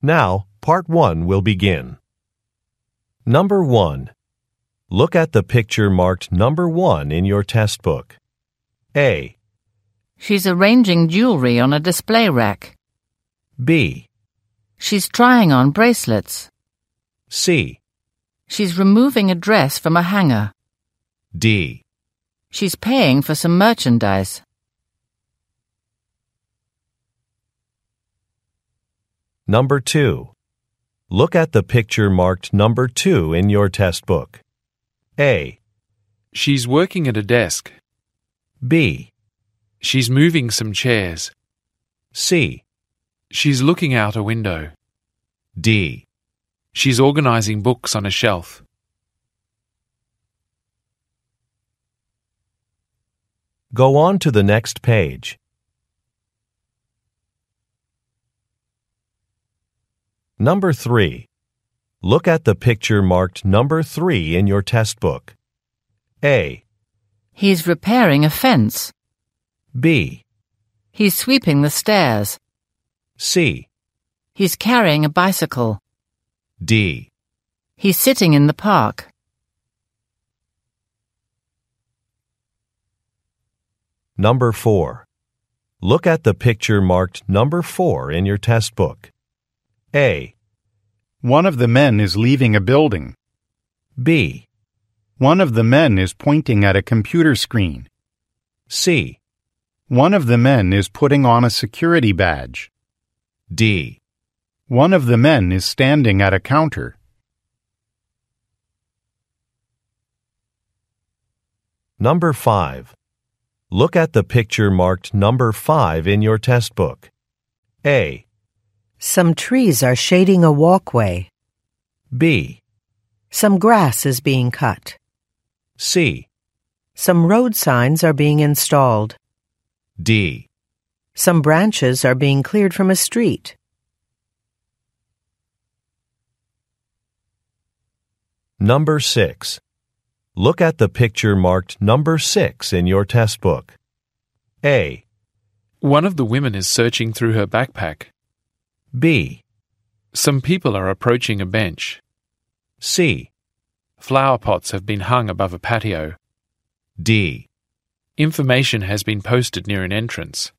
Now, Part 1 will begin. Number 1. Look at the picture marked number 1 in your test book. A. She's arranging jewelry on a display rack. B. She's trying on bracelets. C. She's removing a dress from a hanger. D. She's paying for some merchandise. Number 2. Look at the picture marked number 2 in your test book. A. She's working at a desk. B. She's moving some chairs. C. She's looking out a window. D. She's organizing books on a shelf. Go on to the next page. Number 3. Look at the picture marked number 3 in your test book. A. He's repairing a fence. B. He's sweeping the stairs. C. He's carrying a bicycle. D. He's sitting in the park. Number 4. Look at the picture marked number 4 in your test book. A. One of the men is leaving a building. B. One of the men is pointing at a computer screen. C. One of the men is putting on a security badge. D. One of the men is standing at a counter. Number 5. Look at the picture marked number 5 in your test book. A. Some trees are shading a walkway. B. Some grass is being cut. C. Some road signs are being installed. D. Some branches are being cleared from a street. Number 6. Look at the picture marked number 6 in your test book. A. One of the women is searching through her backpack. B. Some people are approaching a bench. C. Flower pots have been hung above a patio. D. Information has been posted near an entrance.